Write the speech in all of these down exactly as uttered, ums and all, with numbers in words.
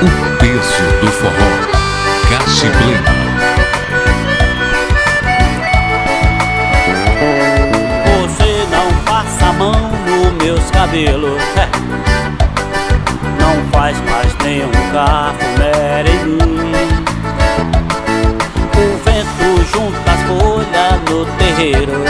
O peso do forró. Cache Plena. Você não passa a mão nos meus cabelos, é. Não faz mais nenhum cafuné em mim. O vento junta as folhas no terreiro.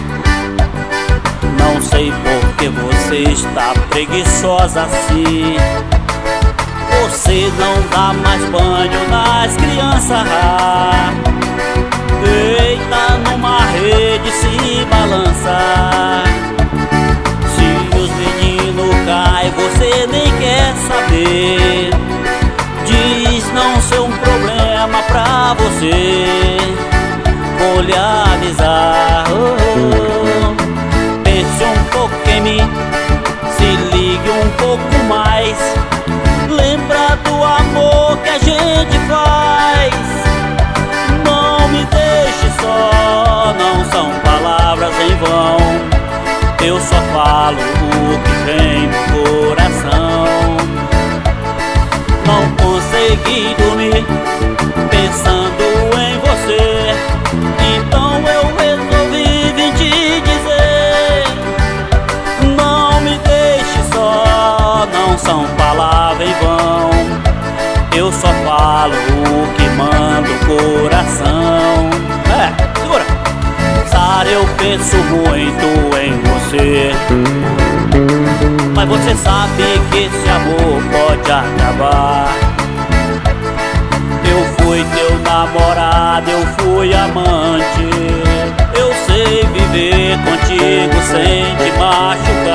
Não sei por que você está preguiçosa assim. Você não dá mais banho nas crianças. Deita numa rede, se balança. Se os meninos caem, você nem quer saber. Diz não ser um problema pra você. Vou lhe avisar, oh, oh. Pense um pouco em mim, se ligue um pouco mais. Lembra do amor que a gente faz. Não me deixe só, não são palavras em vão. Eu só falo o que vem no coração. Não consegui dormir pensando em você. Então eu resolvi vir te dizer. Não me deixe só, não são palavras em vão. Eu só falo o que manda o coração. É, segura! Sara, eu penso muito em você, mas você sabe que esse amor pode acabar. Eu fui teu namorado, eu fui amante. Eu sei viver contigo sem te machucar.